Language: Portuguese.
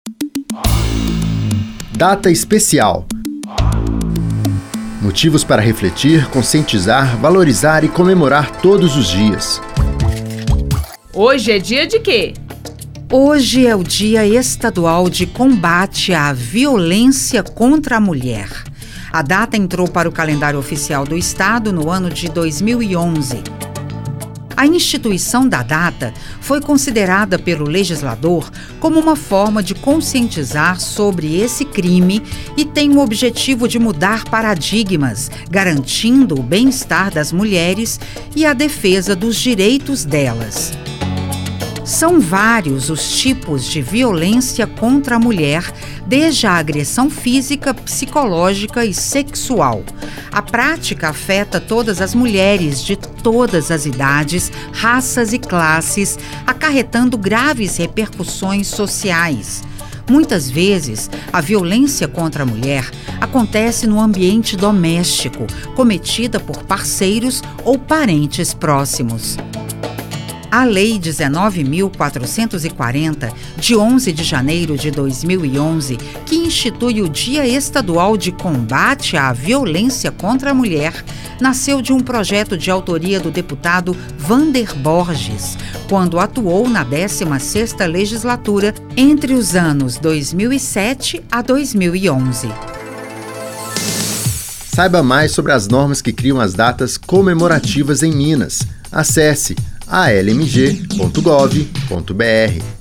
Data especial. Motivos para refletir, conscientizar, valorizar e comemorar todos os dias. Hoje é dia de quê? Hoje é o Dia Estadual de Combate à Violência contra a Mulher. A data entrou para o calendário oficial do Estado no ano de 2011. A instituição da data foi considerada pelo legislador como uma forma de conscientizar sobre esse crime e tem o objetivo de mudar paradigmas, garantindo o bem-estar das mulheres e a defesa dos direitos delas. São vários os tipos de violência contra a mulher, desde a agressão física, psicológica e sexual. A prática afeta todas as mulheres de todas as idades, raças e classes, acarretando graves repercussões sociais. Muitas vezes, a violência contra a mulher acontece no ambiente doméstico, cometida por parceiros ou parentes próximos. A Lei 19.440, de 11 de janeiro de 2011, que institui o Dia Estadual de Combate à Violência contra a Mulher, nasceu de um projeto de autoria do deputado Wander Borges, quando atuou na 16ª legislatura entre os anos 2007 a 2011. Saiba mais sobre as normas que criam as datas comemorativas em Minas. Acesse almg.gov.br.